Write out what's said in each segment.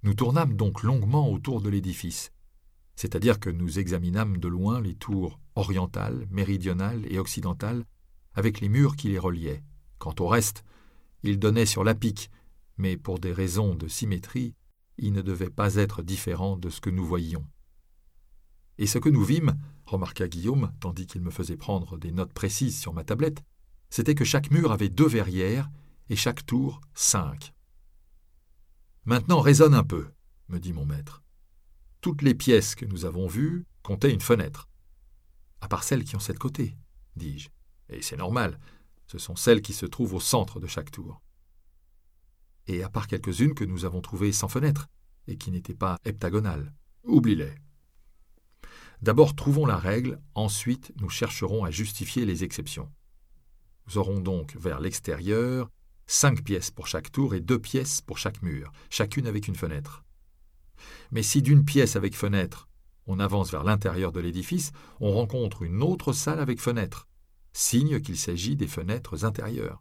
Nous tournâmes donc longuement autour de l'édifice, c'est-à-dire que nous examinâmes de loin les tours orientales, méridionales et occidentales, avec les murs qui les reliaient. Quant au reste, ils donnaient sur la pique, mais pour des raisons de symétrie, ils ne devaient pas être différents de ce que nous voyions. Et ce que nous vîmes, remarqua Guillaume, tandis qu'il me faisait prendre des notes précises sur ma tablette, c'était que chaque mur avait 2 verrières et chaque tour 5. « Maintenant, raisonne un peu, » me dit mon maître. « Toutes les pièces que nous avons vues comptaient une fenêtre. »« À part celles qui ont 7 côtés, » dis-je. « Et c'est normal, ce sont celles qui se trouvent au centre de chaque tour. »« Et à part quelques-unes que nous avons trouvées sans fenêtre, et qui n'étaient pas heptagonales. » Oublie-les. D'abord, trouvons la règle, ensuite nous chercherons à justifier les exceptions. Nous aurons donc vers l'extérieur 5 pièces pour chaque tour et 2 pièces pour chaque mur, chacune avec une fenêtre. Mais si d'une pièce avec fenêtre, on avance vers l'intérieur de l'édifice, on rencontre une autre salle avec fenêtre, signe qu'il s'agit des fenêtres intérieures.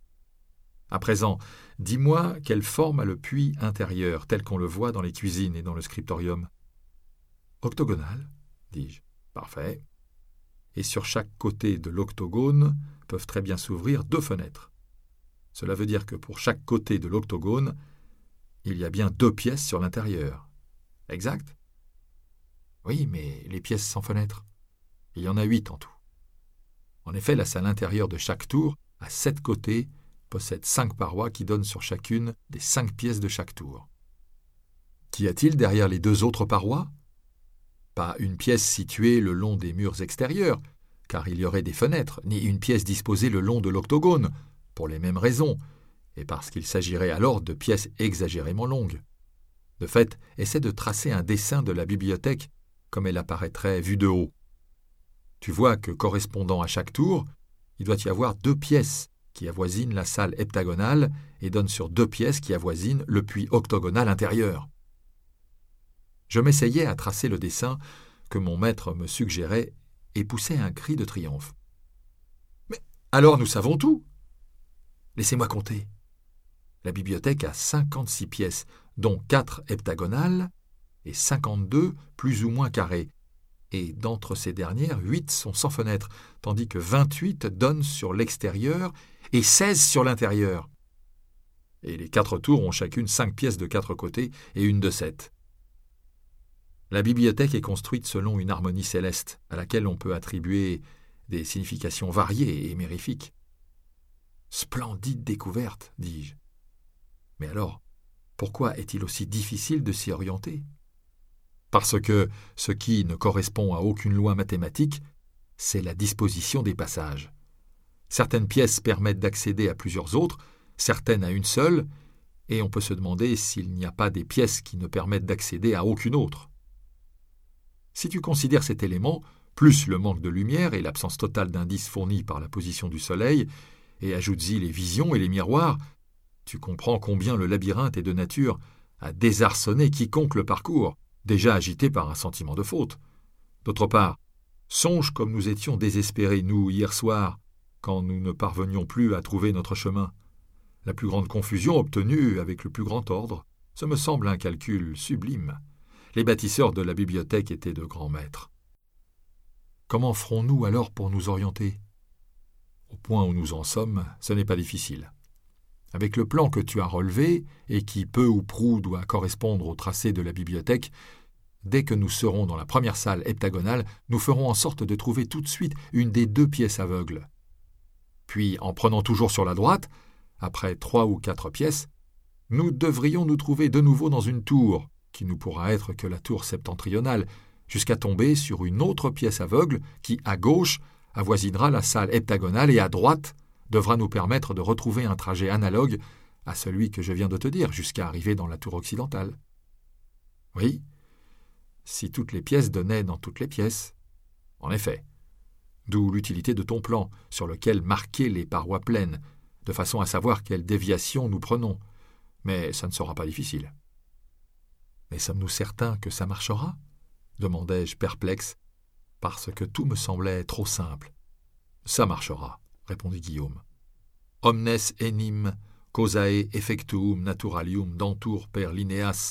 À présent, dis-moi quelle forme a le puits intérieur, tel qu'on le voit dans les cuisines et dans le scriptorium. Octogonal, dis-je. Parfait. Et sur chaque côté de l'octogone peuvent très bien s'ouvrir 2 fenêtres. Cela veut dire que pour chaque côté de l'octogone, il y a bien 2 pièces sur l'intérieur. Exact? Oui, mais les pièces sans fenêtre. Il y en a 8 en tout. En effet, la salle intérieure de chaque tour, à 7 côtés, possède 5 parois qui donnent sur chacune des 5 pièces de chaque tour. Qu'y a-t-il derrière les 2 autres parois? Pas une pièce située le long des murs extérieurs, car il y aurait des fenêtres, ni une pièce disposée le long de l'octogone, pour les mêmes raisons, et parce qu'il s'agirait alors de pièces exagérément longues. De fait, essaie de tracer un dessin de la bibliothèque comme elle apparaîtrait vue de haut. Tu vois que, correspondant à chaque tour, il doit y avoir 2 pièces qui avoisinent la salle heptagonale et donnent sur 2 pièces qui avoisinent le puits octogonal intérieur. Je m'essayais à tracer le dessin que mon maître me suggérait et poussais un cri de triomphe. « Mais alors nous savons tout !» Laissez-moi compter. La bibliothèque a 56 pièces, dont 4 heptagonales et 52 plus ou moins carrées. Et d'entre ces dernières, 8 sont sans fenêtre, tandis que 28 donnent sur l'extérieur et 16 sur l'intérieur. Et les 4 tours ont chacune 5 pièces de 4 côtés et une de 7. La bibliothèque est construite selon une harmonie céleste, à laquelle on peut attribuer des significations variées et mérifiques. Splendide découverte, dis-je. Mais alors, pourquoi est-il aussi difficile de s'y orienter? Parce que ce qui ne correspond à aucune loi mathématique, c'est la disposition des passages. Certaines pièces permettent d'accéder à plusieurs autres, certaines à une seule, et on peut se demander s'il n'y a pas des pièces qui ne permettent d'accéder à aucune autre. Si tu considères cet élément, plus le manque de lumière et l'absence totale d'indices fournis par la position du soleil, et ajoutes-y les visions et les miroirs, tu comprends combien le labyrinthe est de nature à désarçonner quiconque le parcourt, déjà agité par un sentiment de faute. D'autre part, songe comme nous étions désespérés, nous, hier soir, quand nous ne parvenions plus à trouver notre chemin. La plus grande confusion obtenue avec le plus grand ordre, ce me semble un calcul sublime. Les bâtisseurs de la bibliothèque étaient de grands maîtres. Comment ferons-nous alors pour nous orienter? Au point où nous en sommes, ce n'est pas difficile. Avec le plan que tu as relevé, et qui peu ou prou doit correspondre au tracé de la bibliothèque, dès que nous serons dans la première salle heptagonale, nous ferons en sorte de trouver tout de suite une des 2 pièces aveugles. Puis, en prenant toujours sur la droite, après 3 ou 4 pièces, nous devrions nous trouver de nouveau dans une tour, qui ne pourra être que la tour septentrionale, jusqu'à tomber sur une autre pièce aveugle qui, à gauche, avoisinera la salle heptagonale et à droite devra nous permettre de retrouver un trajet analogue à celui que je viens de te dire, jusqu'à arriver dans la tour occidentale. Oui, si toutes les pièces donnaient dans toutes les pièces. En effet. D'où l'utilité de ton plan, sur lequel marquer les parois pleines, de façon à savoir quelle déviation nous prenons. Mais ça ne sera pas difficile. Mais sommes-nous certains que ça marchera? Demandai-je perplexe, parce que tout me semblait trop simple. Ça marchera, répondit Guillaume. Omnes enim causae effectuum naturalium dantur per lineas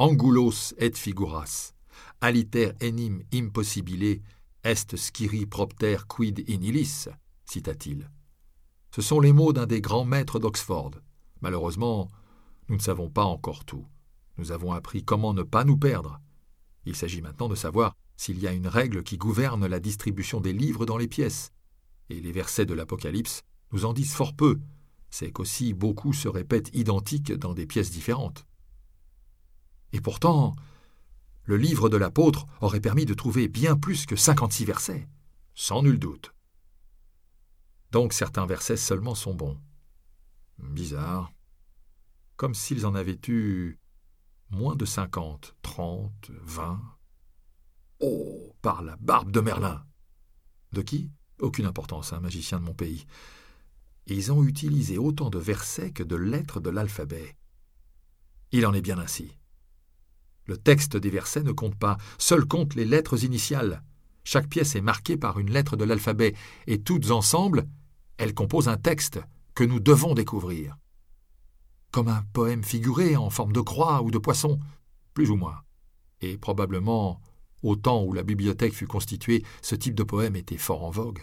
Angulos et figuras, aliter enim impossibile est sciri propter quid in illis, cita-t-il. Ce sont les mots d'un des grands maîtres d'Oxford. Malheureusement, nous ne savons pas encore tout. Nous avons appris comment ne pas nous perdre. Il s'agit maintenant de savoir s'il y a une règle qui gouverne la distribution des livres dans les pièces. Et les versets de l'Apocalypse nous en disent fort peu. C'est qu'aussi beaucoup se répètent identiques dans des pièces différentes. Et pourtant, le livre de l'apôtre aurait permis de trouver bien plus que 56 versets, sans nul doute. Donc certains versets seulement sont bons. Bizarre. Comme s'ils en avaient eu moins de 50, 30, 20. Oh, par la barbe de Merlin! De qui? Aucune importance, un magicien de mon pays. Ils ont utilisé autant de versets que de lettres de l'alphabet. Il en est bien ainsi. Le texte des versets ne compte pas, seuls comptent les lettres initiales. Chaque pièce est marquée par une lettre de l'alphabet, et toutes ensemble, elles composent un texte que nous devons découvrir. Comme un poème figuré en forme de croix ou de poisson, plus ou moins. Et probablement, au temps où la bibliothèque fut constituée, ce type de poème était fort en vogue.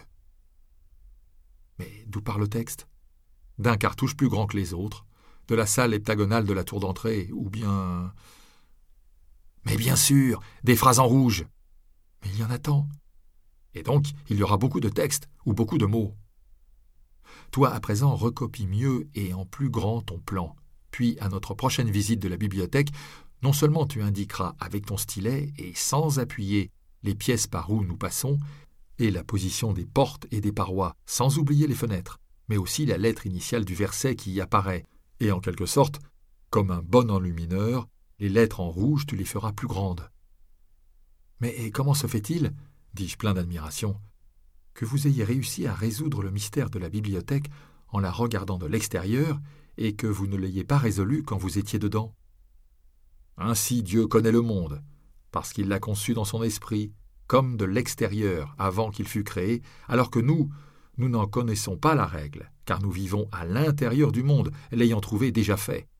Mais d'où part le texte? D'un cartouche plus grand que les autres, de la salle heptagonale de la tour d'entrée, ou bien... Mais bien sûr, des phrases en rouge. Mais il y en a tant. Et donc, il y aura beaucoup de textes, ou beaucoup de mots. Toi, à présent, recopie mieux et en plus grand ton plan. Puis, à notre prochaine visite de la bibliothèque, non seulement tu indiqueras avec ton stylet et sans appuyer les pièces par où nous passons, et la position des portes et des parois, sans oublier les fenêtres, mais aussi la lettre initiale du verset qui y apparaît, et en quelque sorte, comme un bon enlumineur, les lettres en rouge, tu les feras plus grandes. Mais comment se fait-il, dis-je plein d'admiration, que vous ayez réussi à résoudre le mystère de la bibliothèque en la regardant de l'extérieur et que vous ne l'ayez pas résolu quand vous étiez dedans? Ainsi Dieu connaît le monde, parce qu'il l'a conçu dans son esprit, comme de l'extérieur avant qu'il fût créé, alors que nous n'en connaissons pas la règle, car nous vivons à l'intérieur du monde, l'ayant trouvé déjà fait.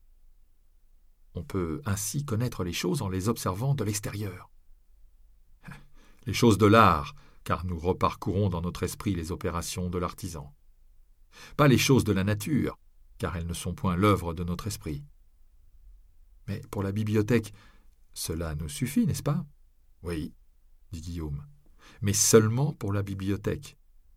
On peut ainsi connaître les choses en les observant de l'extérieur. Les choses de l'art, car nous reparcourons dans notre esprit les opérations de l'artisan. Pas les choses de la nature, car elles ne sont point l'œuvre de notre esprit. Mais pour la bibliothèque, cela nous suffit, n'est-ce pas? Oui, dit Guillaume, mais seulement pour la bibliothèque.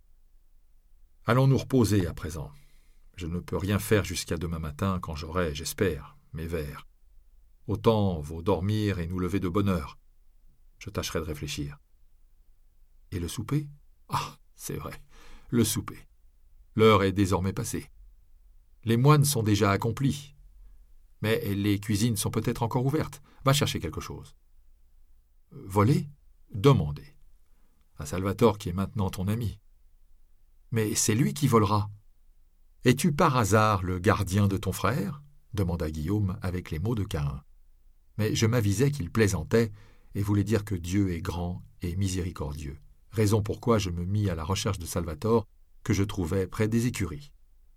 Allons nous reposer à présent. Je ne peux rien faire jusqu'à demain matin quand j'aurai, j'espère, mes vers. Autant vaut dormir et nous lever de bonne heure. Je tâcherai de réfléchir. Et le souper? Ah, c'est vrai, le souper. L'heure est désormais passée. Les moines sont déjà accomplis. Mais les cuisines sont peut-être encore ouvertes. Va chercher quelque chose. Voler? Demander. À Salvatore qui est maintenant ton ami. Mais c'est lui qui volera. Es-tu par hasard le gardien de ton frère? Demanda Guillaume avec les mots de Caïn. Mais je m'avisais qu'il plaisantait et voulait dire que Dieu est grand et miséricordieux, raison pourquoi je me mis à la recherche de Salvatore, que je trouvais près des écuries.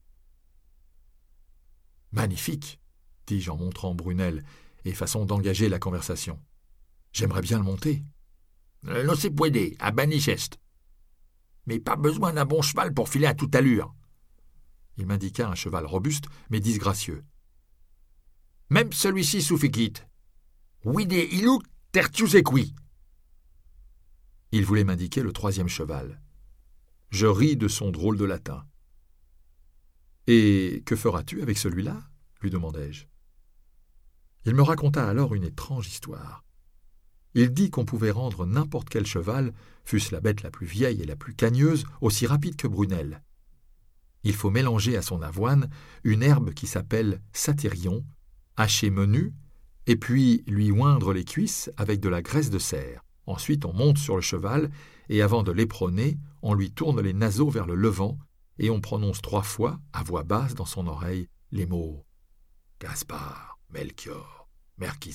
« Magnifique !» dis-je en montrant Brunel, et façon d'engager la conversation. « J'aimerais bien le monter. »« Non se puede, à Banichest. Mais pas besoin d'un bon cheval pour filer à toute allure. » Il m'indiqua un cheval robuste, mais disgracieux. « Même celui-ci sufficit. Vide illuc tertius equi. » Il voulait m'indiquer le 3e cheval. Je ris de son drôle de latin. « Et que feras-tu avec celui-là » lui demandai-je. Il me raconta alors une étrange histoire. Il dit qu'on pouvait rendre n'importe quel cheval, fût-ce la bête la plus vieille et la plus cagneuse, aussi rapide que Brunel. Il faut mélanger à son avoine une herbe qui s'appelle satyrion, hachée menu, et puis lui oindre les cuisses avec de la graisse de cerf. Ensuite, on monte sur le cheval, et avant de l'éperonner, on lui tourne les naseaux vers le levant, et on prononce 3 fois, à voix basse dans son oreille, les mots « Gaspard, Melchior, Merquisard ».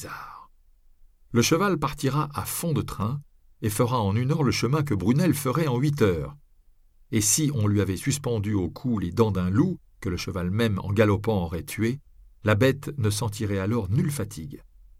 Le cheval partira à fond de train, et fera en 1 heure le chemin que Brunel ferait en 8 heures. Et si on lui avait suspendu au cou les dents d'un loup, que le cheval même en galopant aurait tué, la bête ne sentirait alors nulle fatigue.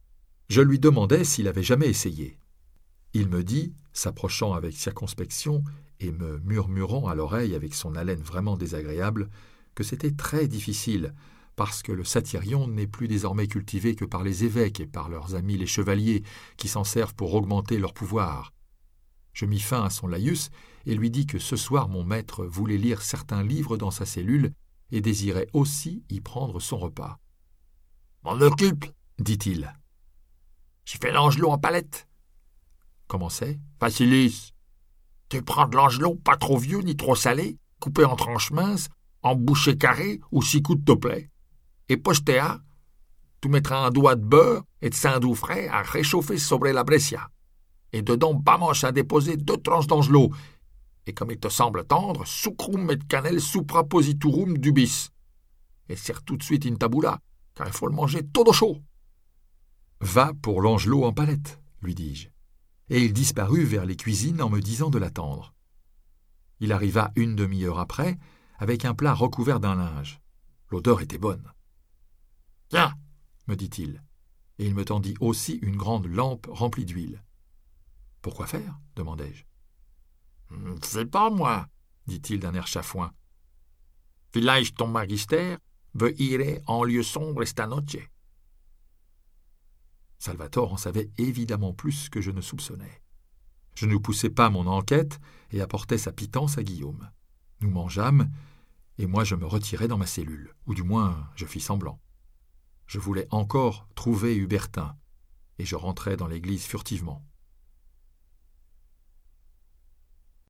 Je lui demandai s'il avait jamais essayé. Il me dit, s'approchant avec circonspection et me murmurant à l'oreille avec son haleine vraiment désagréable, que c'était très difficile, parce que le satyrion n'est plus désormais cultivé que par les évêques et par leurs amis les chevaliers, qui s'en servent pour augmenter leur pouvoir. Je mis fin à son laïus et lui dis que ce soir mon maître voulait lire certains livres dans sa cellule et désirait aussi y prendre son repas. « M'en occupe, dit-il. J'ai fait l'angelot en palette. Comment c'est? Facilis. Tu prends de l'angelot pas trop vieux ni trop salé, coupé en tranches minces, en bouchées carrées ou 6 coups de toplet. Et postea, tu mettras un doigt de beurre et de saindoux frais à réchauffer sobre la brescia. Et dedans, bamanche à déposer 2 tranches d'angelot. Et comme il te semble tendre, sucrum et cannelle suprapositurum dubis. Et serre tout de suite in tabula, car il faut le manger todo chaud. Va pour l'angelot en palette, lui dis-je. Et il disparut vers les cuisines en me disant de l'attendre. Il arriva une demi-heure après, avec un plat recouvert d'un linge. L'odeur était bonne. « Tiens !» me dit-il, et il me tendit aussi une grande lampe remplie d'huile. « Pourquoi faire ?» demandai-je. « C'est pas moi, » dit-il d'un air chafouin. « Vielleicht ton magister veut ir en lieu sombre esta noche. » Salvatore en savait évidemment plus que je ne soupçonnais. Je ne poussai pas mon enquête et apportai sa pitance à Guillaume. Nous mangeâmes, et moi je me retirai dans ma cellule, ou du moins je fis semblant. Je voulais encore trouver Hubertin, et je rentrai dans l'église furtivement.